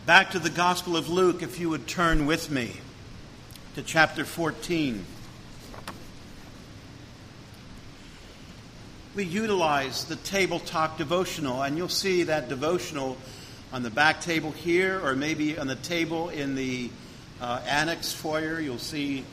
Back to the Gospel of Luke, if you would turn with me to chapter 14. We utilize the Table Talk devotional, and you'll see that devotional on the back table here, or maybe on the table in the annex foyer. You'll see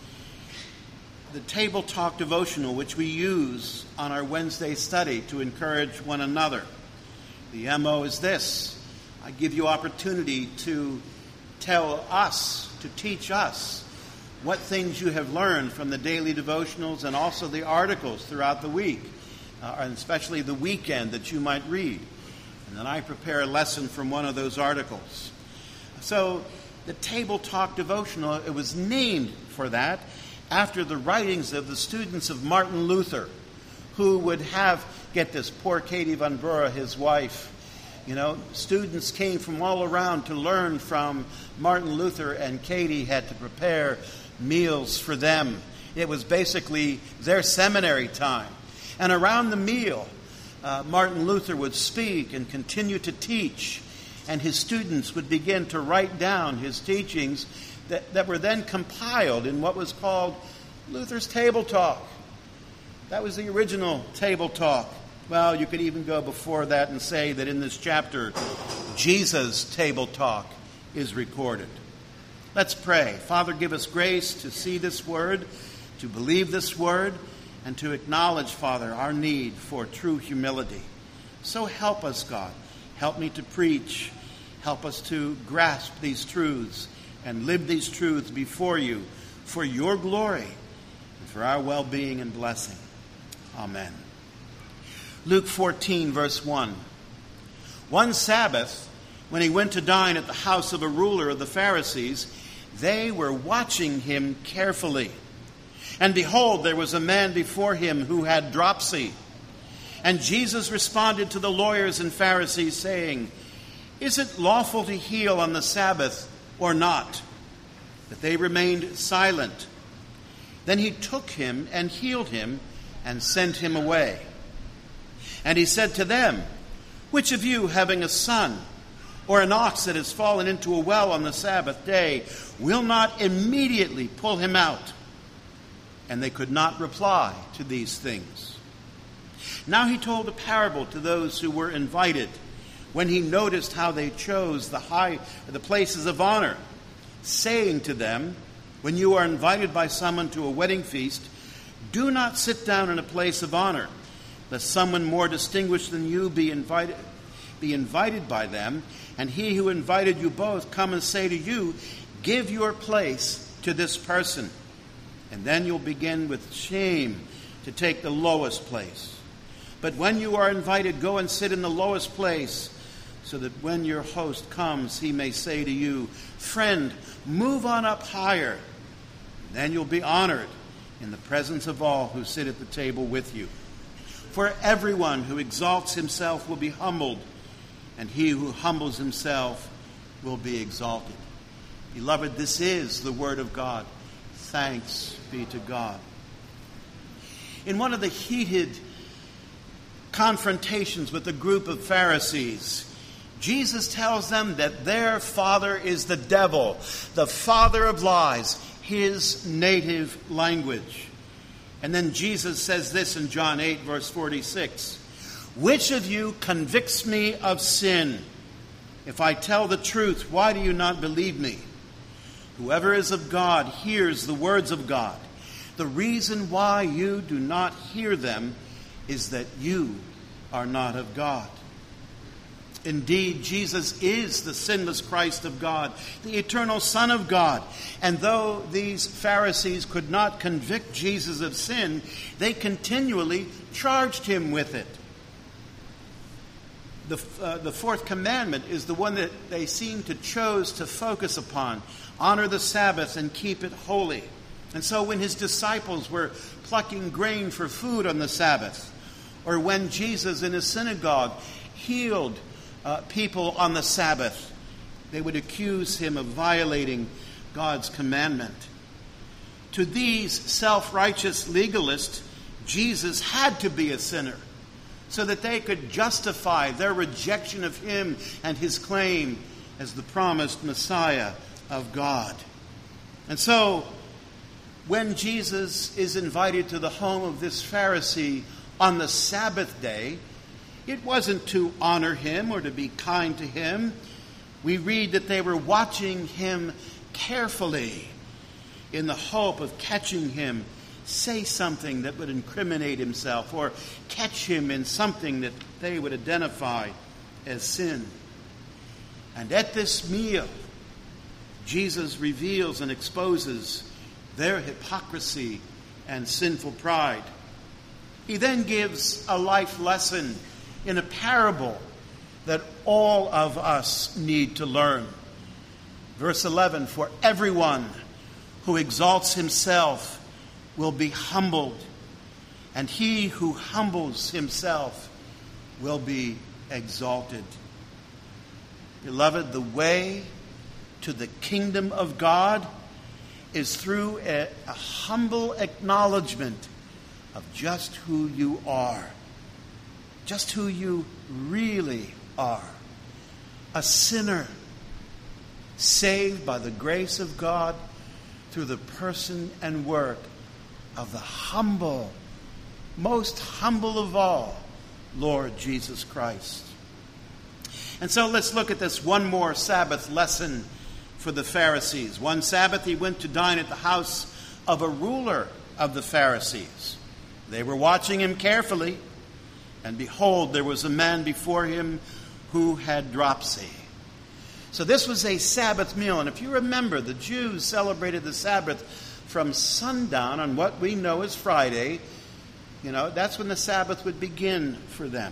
the Table Talk devotional, which we use on our Wednesday study to encourage one another. The MO is this: I give you opportunity to tell us, to teach us what things you have learned from the daily devotionals and also the articles throughout the week, and especially the weekend that you might read. And then I prepare a lesson from one of those articles. So the Table Talk devotional, it was named for that after the writings of the students of Martin Luther, who would have, get this, poor Katie Van Bura, his wife. You know, students came from all around to learn from Martin Luther, and Katie had to prepare meals for them. It was basically their seminary time. And around the meal, Martin Luther would speak and continue to teach, and his students would begin to write down his teachings that were then compiled in what was called Luther's Table Talk. That was the original Table Talk. Well, you could even go before that and say that in this chapter, Jesus' Table Talk is recorded. Let's pray. Father, give us grace to see this word, to believe this word, and to acknowledge, Father, our need for true humility. So help us, God. Help me to preach. Help us to grasp these truths and live these truths before you for your glory and for our well-being and blessing. Amen. Luke 14, verse 1. One Sabbath, when he went to dine at the house of a ruler of the Pharisees, they were watching him carefully. And behold, there was a man before him who had dropsy. And Jesus responded to the lawyers and Pharisees, saying, "Is it lawful to heal on the Sabbath or not?" But they remained silent. Then he took him and healed him and sent him away. And he said to them, "Which of you, having a son or an ox that has fallen into a well on the Sabbath day, will not immediately pull him out?" And they could not reply to these things. Now he told a parable to those who were invited, when he noticed how they chose the places of honor, saying to them, "When you are invited by someone to a wedding feast, do not sit down in a place of honor, lest someone more distinguished than you be invited by them, and he who invited you both come and say to you, 'Give your place to this person.' And then you'll begin with shame to take the lowest place. But when you are invited, go and sit in the lowest place, so that when your host comes, he may say to you, 'Friend, move on up higher.' And then you'll be honored in the presence of all who sit at the table with you. For everyone who exalts himself will be humbled, and he who humbles himself will be exalted." Beloved, this is the word of God. Thanks be to God. In one of the heated confrontations with a group of Pharisees, Jesus tells them that their father is the devil, the father of lies, his native language. And then Jesus says this in John 8, verse 46. "Which of you convicts me of sin? If I tell the truth, why do you not believe me? Whoever is of God hears the words of God. The reason why you do not hear them is that you are not of God." Indeed, Jesus is the sinless Christ of God, the eternal Son of God. And though these Pharisees could not convict Jesus of sin, they continually charged him with it. The fourth commandment is the one that they seem to chose to focus upon. Honor the Sabbath and keep it holy. And so when his disciples were plucking grain for food on the Sabbath, or when Jesus in his synagogue healed people on the Sabbath, they would accuse him of violating God's commandment. To these self-righteous legalists, Jesus had to be a sinner so that they could justify their rejection of him and his claim as the promised Messiah of God. And so, when Jesus is invited to the home of this Pharisee on the Sabbath day, it wasn't to honor him or to be kind to him. We read that they were watching him carefully in the hope of catching him say something that would incriminate himself or catch him in something that they would identify as sin. And at this meal, Jesus reveals and exposes their hypocrisy and sinful pride. He then gives a life lesson in a parable that all of us need to learn. Verse 11, for everyone who exalts himself will be humbled, and he who humbles himself will be exalted. Beloved, the way to the kingdom of God is through a humble acknowledgement of just who you are, just who you really are. A sinner saved by the grace of God through the person and work of the humble, most humble of all, Lord Jesus Christ. And so let's look at this one more Sabbath lesson for the Pharisees. One Sabbath he went to dine at the house of a ruler of the Pharisees. They were watching him carefully, and behold, there was a man before him who had dropsy. So this was a Sabbath meal, and if you remember, the Jews celebrated the Sabbath from sundown on what we know as Friday. You know, that's when the Sabbath would begin for them.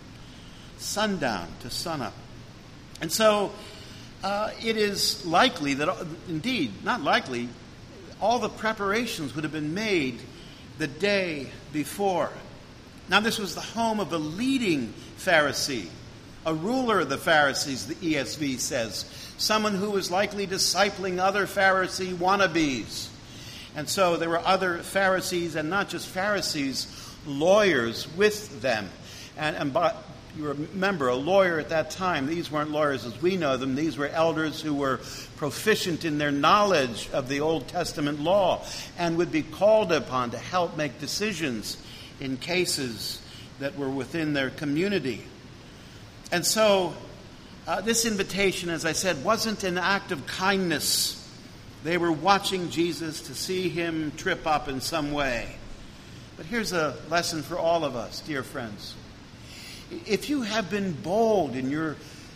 Sundown to sunup. And so it is likely that, indeed, not likely, all the preparations would have been made the day before. Now, this was the home of a leading Pharisee, a ruler of the Pharisees, the ESV says, someone who was likely discipling other Pharisee wannabes. And so there were other Pharisees, and not just Pharisees, lawyers with them. And you remember, a lawyer at that time, these weren't lawyers as we know them. These were elders who were proficient in their knowledge of the Old Testament law and would be called upon to help make decisions in cases that were within their community. And so this invitation, as I said, wasn't an act of kindness. They were watching Jesus to see him trip up in some way. But here's a lesson for all of us, dear friends. If you have been bold in your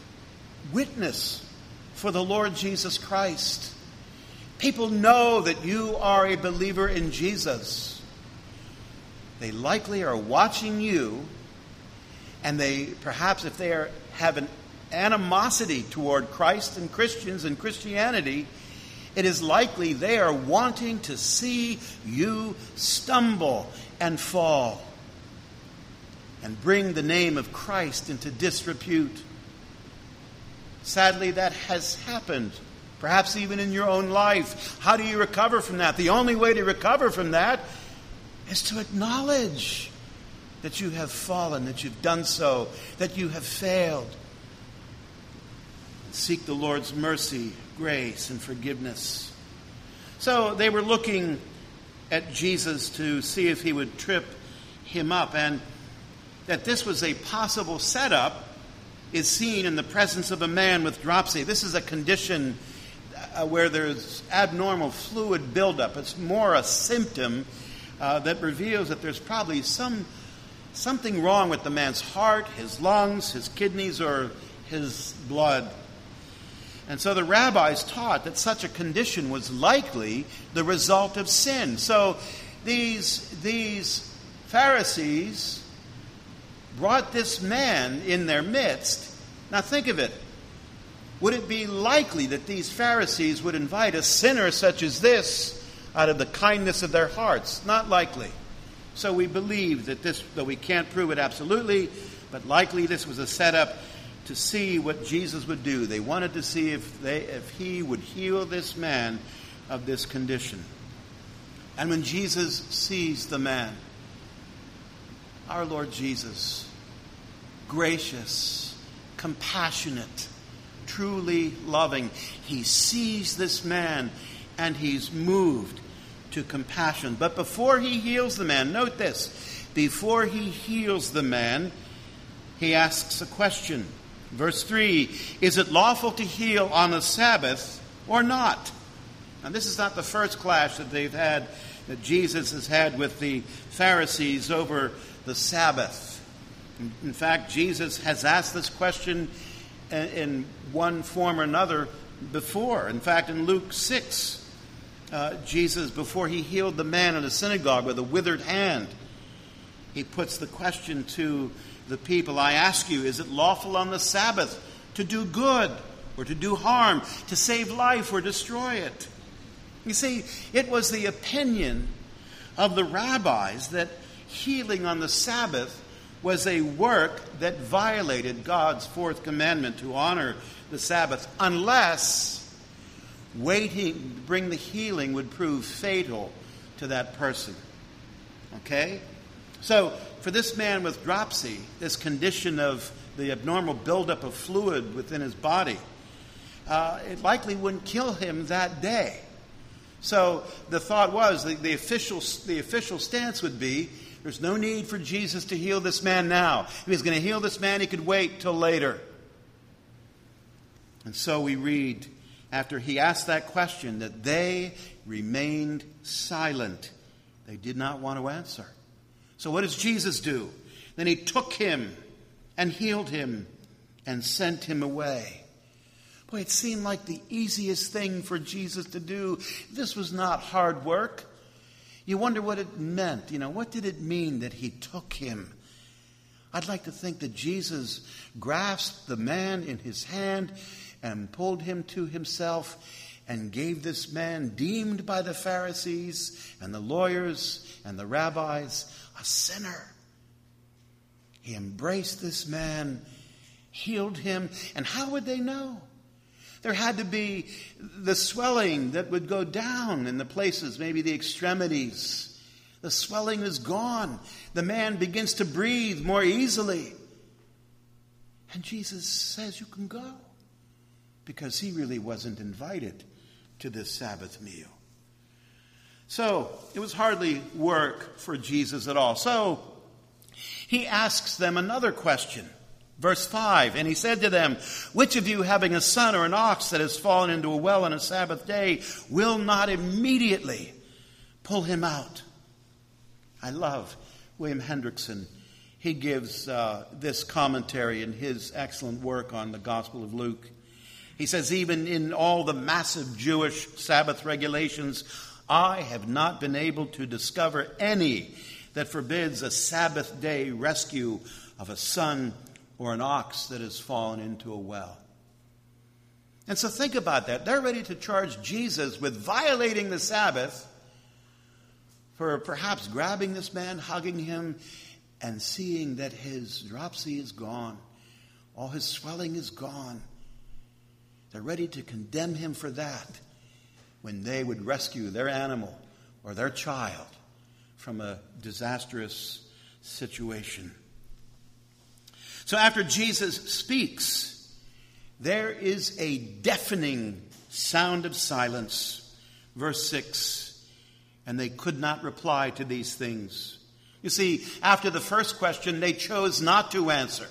witness for the Lord Jesus Christ, people know that you are a believer in Jesus. They likely are watching you, and they, perhaps if they have an animosity toward Christ and Christians and Christianity, it is likely they are wanting to see you stumble and fall and bring the name of Christ into disrepute. Sadly, that has happened, perhaps even in your own life. How do you recover from that? The only way to recover from that is to acknowledge that you have fallen, that you've done so, that you have failed. Seek the Lord's mercy, grace, and forgiveness. So they were looking at Jesus to see if he would trip him up, and that this was a possible setup is seen in the presence of a man with dropsy. This is a condition where there's abnormal fluid buildup. It's more a symptom that reveals that there's probably something wrong with the man's heart, his lungs, his kidneys, or his blood. And so the rabbis taught that such a condition was likely the result of sin. So these Pharisees brought this man in their midst. Now think of it. Would it be likely that these Pharisees would invite a sinner such as this out of the kindness of their hearts? Not likely. So we believe that this, though we can't prove it absolutely, but likely this was a setup to see what Jesus would do. They wanted to see if he would heal this man of this condition. And when Jesus sees the man, our Lord Jesus, gracious, compassionate, truly loving. He sees this man and he's moved to compassion. But before he heals the man, note this, before he heals the man, he asks a question. Verse 3, is it lawful to heal on the Sabbath or not? Now this is not the first clash that Jesus has had with the Pharisees over the Sabbath. In fact, Jesus has asked this question in one form or another before. In fact, in Luke 6, Jesus, before he healed the man in the synagogue with a withered hand, he puts the question to the people, I ask you, is it lawful on the Sabbath to do good or to do harm, to save life or destroy it? You see, it was the opinion of the rabbis that healing on the Sabbath was a work that violated God's fourth commandment to honor the Sabbath, unless waiting to bring the healing would prove fatal to that person. Okay? So, for this man with dropsy, this condition of the abnormal buildup of fluid within his body, it likely wouldn't kill him that day. So the thought was, the official stance would be, there's no need for Jesus to heal this man now. If he was going to heal this man, he could wait till later. And so we read, after he asked that question, that they remained silent. They did not want to answer. So what does Jesus do? Then he took him and healed him and sent him away. Boy, it seemed like the easiest thing for Jesus to do. This was not hard work. You wonder what it meant. What did it mean that he took him? I'd like to think that Jesus grasped the man in his hand and pulled him to himself and gave this man, deemed by the Pharisees and the lawyers and the rabbis, a sinner. He embraced this man, healed him, and how would they know? There had to be the swelling that would go down in the places, maybe the extremities. The swelling is gone. The man begins to breathe more easily. And Jesus says, you can go. Because he really wasn't invited to this Sabbath meal. So, it was hardly work for Jesus at all. So, he asks them another question. Verse 5, and he said to them, which of you having a son or an ox that has fallen into a well on a Sabbath day will not immediately pull him out? I love William Hendrickson. He gives this commentary in his excellent work on the Gospel of Luke. He says, even in all the massive Jewish Sabbath regulations, I have not been able to discover any that forbids a Sabbath day rescue of a son or an ox that has fallen into a well. And so think about that. They're ready to charge Jesus with violating the Sabbath for perhaps grabbing this man, hugging him, and seeing that his dropsy is gone. All his swelling is gone. They're ready to condemn him for that when they would rescue their animal or their child from a disastrous situation. So after Jesus speaks, there is a deafening sound of silence. Verse 6, and they could not reply to these things. You see, after the first question, they chose not to answer.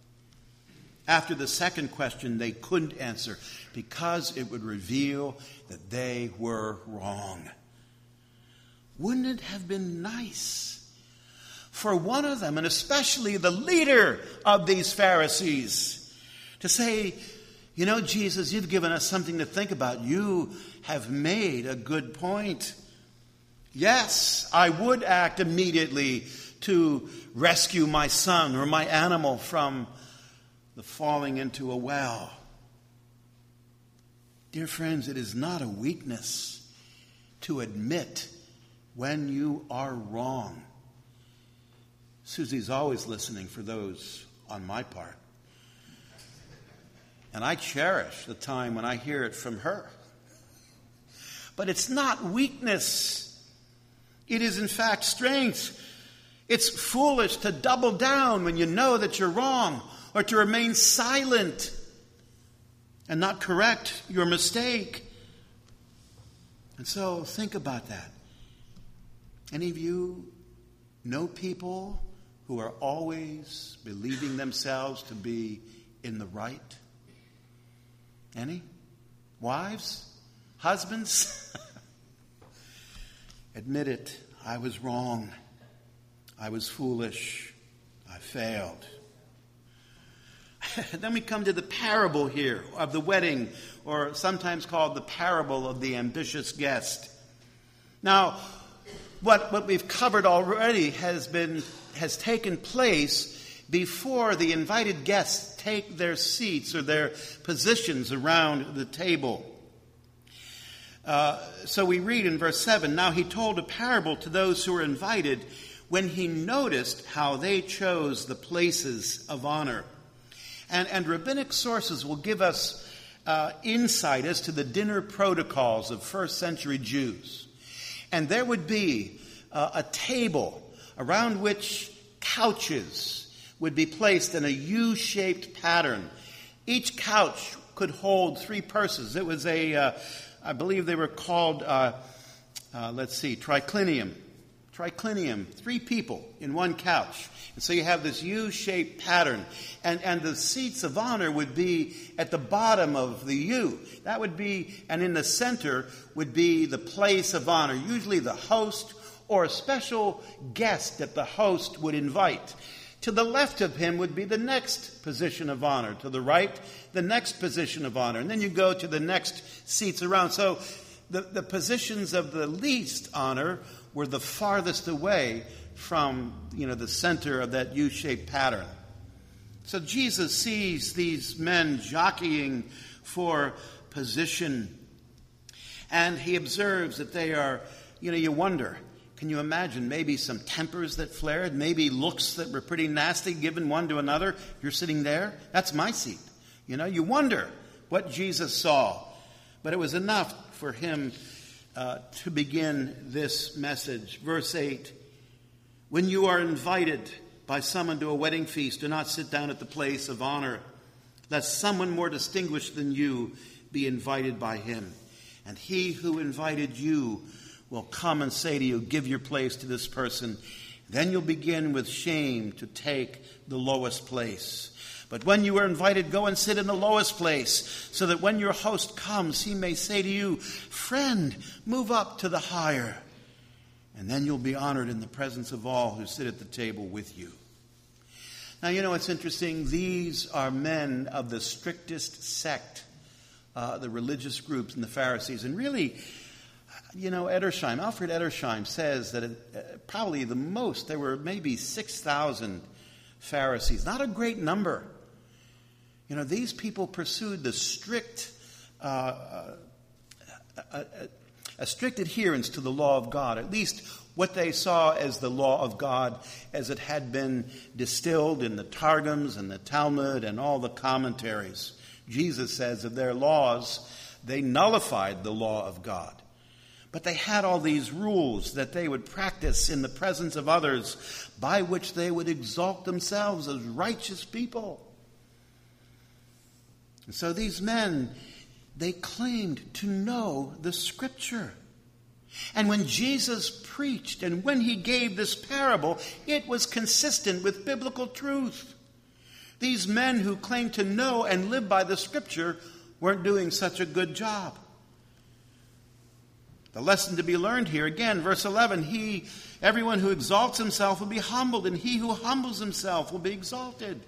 After the second question, they couldn't answer because it would reveal that they were wrong. Wouldn't it have been nice for one of them, and especially the leader of these Pharisees, to say, Jesus, you've given us something to think about. You have made a good point. Yes, I would act immediately to rescue my son or my animal from the falling into a well. Dear friends, it is not a weakness to admit when you are wrong. Susie's always listening for those on my part. And I cherish the time when I hear it from her. But it's not weakness. It is in fact strength. It's foolish to double down when you know that you're wrong or to remain silent. and not correct your mistake. And so think about that. Any of you know people who are always believing themselves to be in the right? Any? Wives? Husbands? Admit it. I was wrong. I was foolish. I failed. Then we come to the parable here of the wedding, or sometimes called the parable of the ambitious guest. Now, what we've covered already has taken place before the invited guests take their seats or their positions around the table. So we read in verse 7, "Now he told a parable to those who were invited when he noticed how they chose the places of honor." And rabbinic sources will give us insight as to the dinner protocols of first century Jews. And there would be a table around which couches would be placed in a U-shaped pattern. Each couch could hold 3 persons. It was I believe they were called, triclinium. Triclinium, 3 people in one couch. And so you have this U-shaped pattern. And the seats of honor would be at the bottom of the U. That would be, and in the center would be the place of honor, usually the host or a special guest that the host would invite. To the left of him would be the next position of honor. To the right, the next position of honor. And then you go to the next seats around. So the positions of the least honor were the farthest away from, the center of that U-shaped pattern. So Jesus sees these men jockeying for position. And he observes that they are, you wonder, can you imagine maybe some tempers that flared, maybe looks that were pretty nasty given one to another? You're sitting there, that's my seat. You wonder what Jesus saw. But it was enough for him to begin this message. Verse 8, "When you are invited by someone to a wedding feast, do not sit down at the place of honor, lest someone more distinguished than you be invited by him. And he who invited you will come and say to you, 'Give your place to this person.' Then you'll begin with shame to take the lowest place. But when you are invited, go and sit in the lowest place, so that when your host comes, he may say to you, 'Friend, move up to the higher.' And then you'll be honored in the presence of all who sit at the table with you." Now, it's interesting. These are men of the strictest sect, the religious groups and the Pharisees. And really, Alfred Edersheim says that probably the most, there were maybe 6,000 Pharisees. Not a great number. These people pursued the strict adherence to the law of God, at least what they saw as the law of God as it had been distilled in the Targums and the Talmud and all the commentaries. Jesus says of their laws, they nullified the law of God. But they had all these rules that they would practice in the presence of others, by which they would exalt themselves as righteous people. And so these men, they claimed to know the Scripture. And when Jesus preached and when he gave this parable, it was consistent with biblical truth. These men who claimed to know and live by the Scripture weren't doing such a good job. The lesson to be learned here, again, verse 11, everyone who exalts himself will be humbled, and he who humbles himself will be exalted.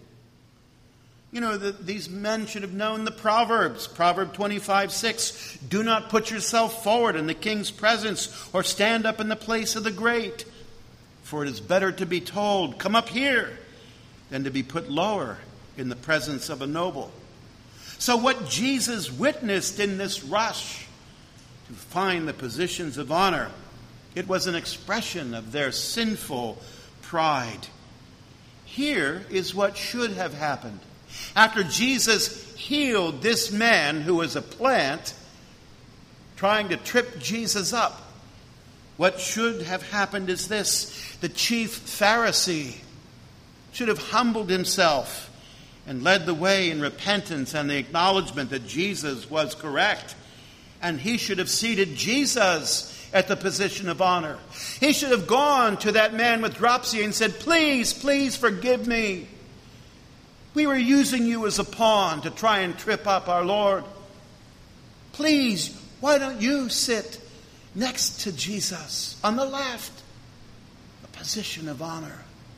These men should have known the Proverbs. Proverb 25:6, "Do not put yourself forward in the king's presence, or stand up in the place of the great. For it is better to be told, 'Come up here,' than to be put lower in the presence of a noble." So what Jesus witnessed in this rush to find the positions of honor, it was an expression of their sinful pride. Here is what should have happened. After Jesus healed this man who was a plant, trying to trip Jesus up, what should have happened is this. The chief Pharisee should have humbled himself and led the way in repentance and the acknowledgement that Jesus was correct. And he should have seated Jesus at the position of honor. He should have gone to that man with dropsy and said, please, please forgive me. We were using you as a pawn to try and trip up our Lord. Please, why don't you sit next to Jesus on the left, a position of honor?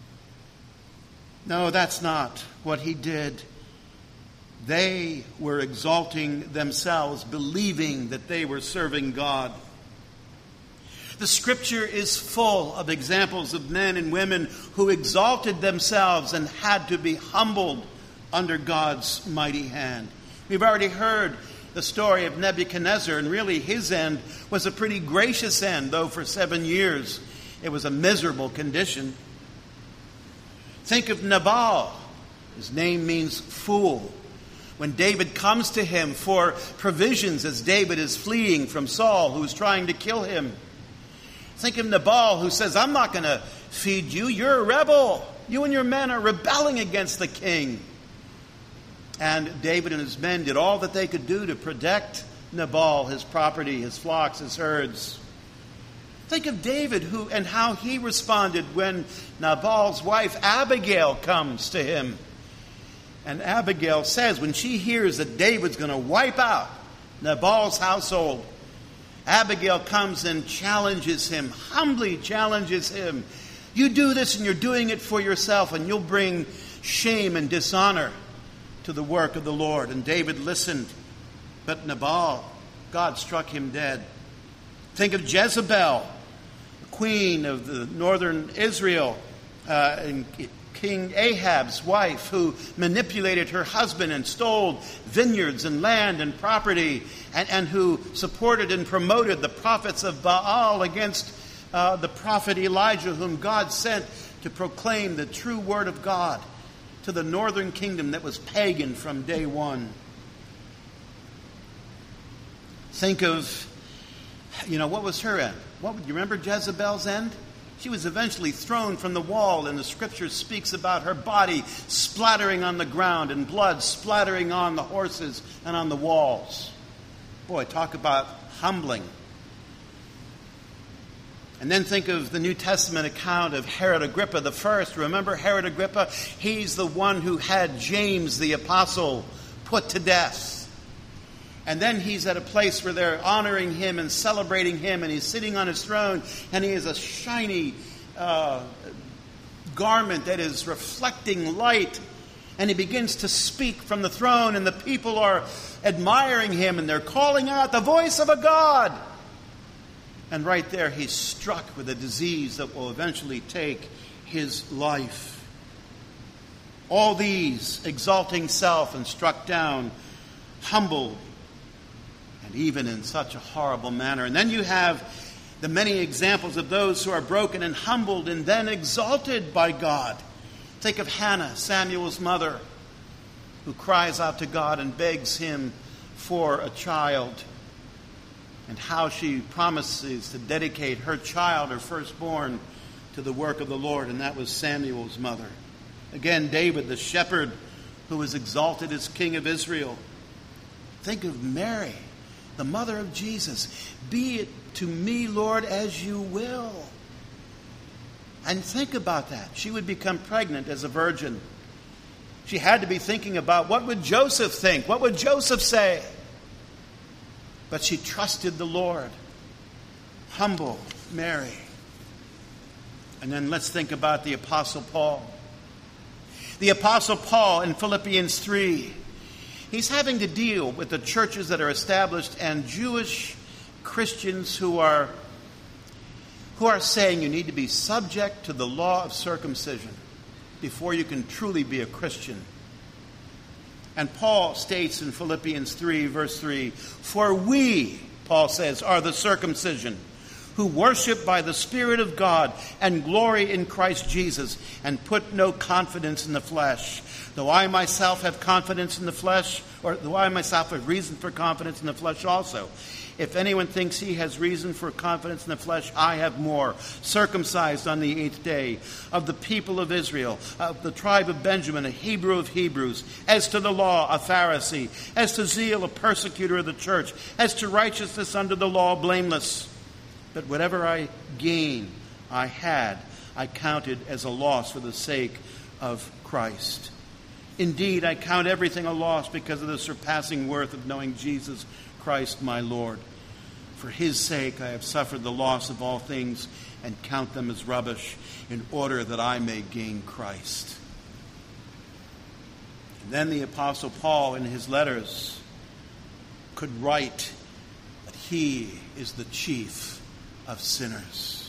No, that's not what he did. They were exalting themselves, believing that they were serving God. The Scripture is full of examples of men and women who exalted themselves and had to be humbled under God's mighty hand. We've already heard the story of Nebuchadnezzar, and really his end was a pretty gracious end, though for 7 years it was a miserable condition. Think of Nabal. His name means fool. When David comes to him for provisions as David is fleeing from Saul, who is trying to kill him. Think of Nabal, who says, I'm not going to feed you. You're a rebel. You and your men are rebelling against the king. And David and his men did all that they could do to protect Nabal, his property, his flocks, his herds. Think of David and how he responded when Nabal's wife Abigail comes to him. And Abigail says, when she hears that David's going to wipe out Nabal's household, Abigail comes and challenges him, humbly challenges him. You do this and you're doing it for yourself, and you'll bring shame and dishonor to the work of the Lord. And David listened, but Nabal, God struck him dead. Think of Jezebel, the queen of the northern Israel, and King Ahab's wife, who manipulated her husband and stole vineyards and land and property, and who supported and promoted the prophets of Baal against the prophet Elijah, whom God sent to proclaim the true word of God to the northern kingdom that was pagan from day one. Think of, what was her end? Do you remember Jezebel's end? She was eventually thrown from the wall, and the Scripture speaks about her body splattering on the ground and blood splattering on the horses and on the walls. Boy, talk about humbling. And then think of the New Testament account of Herod Agrippa I. Remember Herod Agrippa? He's the one who had James the apostle put to death. And then he's at a place where they're honoring him and celebrating him, and he's sitting on his throne, and he has a shiny garment that is reflecting light. And he begins to speak from the throne, and the people are admiring him, and they're calling out the voice of a God. And right there, he's struck with a disease that will eventually take his life. All these exalting self and struck down, humbled, and even in such a horrible manner. And then you have the many examples of those who are broken and humbled and then exalted by God. Think of Hannah, Samuel's mother, who cries out to God and begs him for a child, and how she promises to dedicate her child, her firstborn, to the work of the Lord, and that was Samuel's mother. Again, David, the shepherd, who was exalted as king of Israel. Think of Mary, the mother of Jesus. Be it to me, Lord, as you will. And think about that. She would become pregnant as a virgin. She had to be thinking about, what would Joseph think? What would Joseph say? But she trusted the Lord. Humble Mary. And then let's think about the Apostle Paul. The Apostle Paul in Philippians 3. He's having to deal with the churches that are established and Jewish Christians who are saying you need to be subject to the law of circumcision before you can truly be a Christian. And Paul states in Philippians 3, verse 3, for we, Paul says, are the circumcision, who worship by the Spirit of God and glory in Christ Jesus, and put no confidence in the flesh. Though I myself have confidence in the flesh, or though I myself have reason for confidence in the flesh also. If anyone thinks he has reason for confidence in the flesh, I have more. Circumcised on the 8th day, of the people of Israel, of the tribe of Benjamin, a Hebrew of Hebrews, as to the law, a Pharisee, as to zeal, a persecutor of the church, as to righteousness under the law, blameless. But whatever I counted as a loss for the sake of Christ. Indeed, I count everything a loss because of the surpassing worth of knowing Jesus Christ my Lord. For his sake I have suffered the loss of all things and count them as rubbish, in order that I may gain Christ. And then the Apostle Paul in his letters could write that he is the chief of sinners.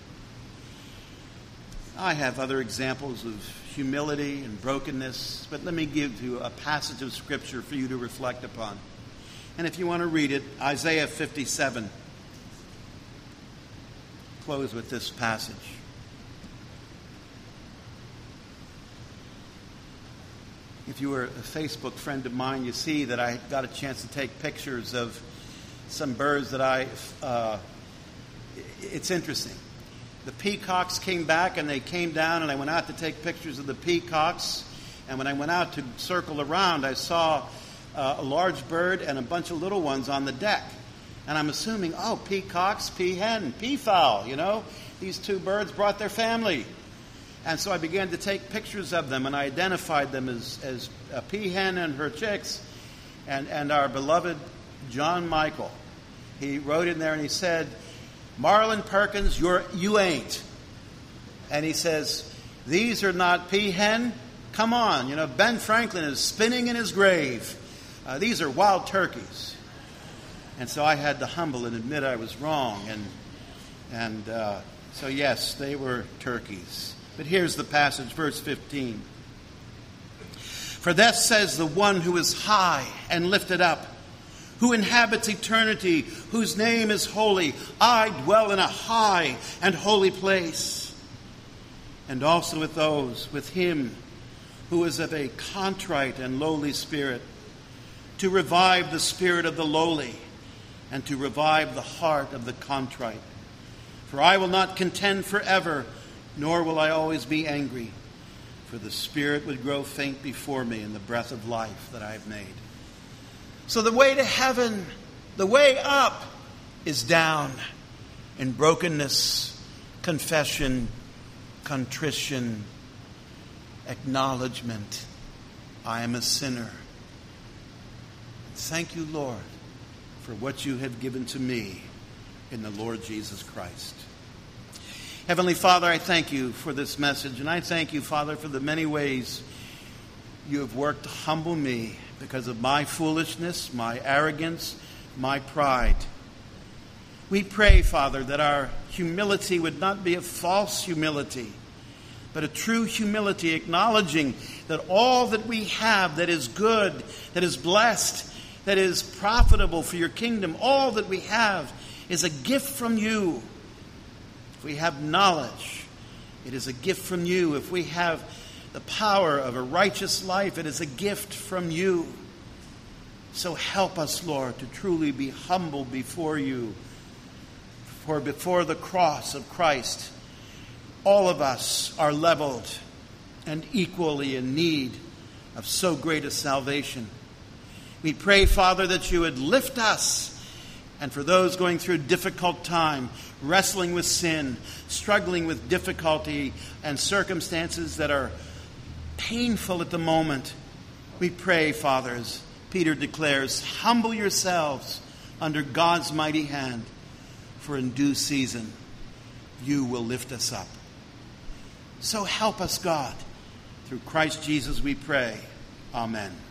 I have other examples of humility and brokenness, but let me give you a passage of Scripture for you to reflect upon. And if you want to read it, Isaiah 57. Close with this passage. If you were a Facebook friend of mine, you see that I got a chance to take pictures of some birds that it's interesting. The peacocks came back and they came down, and I went out to take pictures of the peacocks. And when I went out to circle around, I saw a large bird and a bunch of little ones on the deck. And I'm assuming, peacocks, peahen, peafowl, These two birds brought their family. And so I began to take pictures of them, and I identified them as a peahen and her chicks. And our beloved John Michael, he wrote in there and he said, Marlon Perkins, you ain't. And he says, these are not peahen. Come on, Ben Franklin is spinning in his grave. These are wild turkeys. And so I had to humble and admit I was wrong. So yes, they were turkeys. But here's the passage, verse 15. For thus says the one who is high and lifted up, who inhabits eternity, whose name is holy. I dwell in a high and holy place, and also with him who is of a contrite and lowly spirit, to revive the spirit of the lowly, and to revive the heart of the contrite. For I will not contend forever, nor will I always be angry, for the spirit would grow faint before me in the breath of life that I have made. So the way to heaven, the way up, is down in brokenness, confession, contrition, acknowledgement. I am a sinner. Thank you, Lord, for what you have given to me in the Lord Jesus Christ. Heavenly Father, I thank you for this message, and I thank you, Father, for the many ways you have worked to humble me because of my foolishness, my arrogance, my pride. We pray, Father, that our humility would not be a false humility, but a true humility, acknowledging that all that we have that is good, that is blessed, that is profitable for your kingdom, all that we have is a gift from you. If we have knowledge, it is a gift from you. If we have the power of a righteous life, it is a gift from you. So help us, Lord, to truly be humble before you. For before the cross of Christ, all of us are leveled and equally in need of so great a salvation. We pray, Father, that you would lift us, and for those going through a difficult time, wrestling with sin, struggling with difficulty and circumstances that are painful at the moment, we pray, Father, as Peter declares, humble yourselves under God's mighty hand, for in due season you will lift us up. So help us, God. Through Christ Jesus we pray. Amen.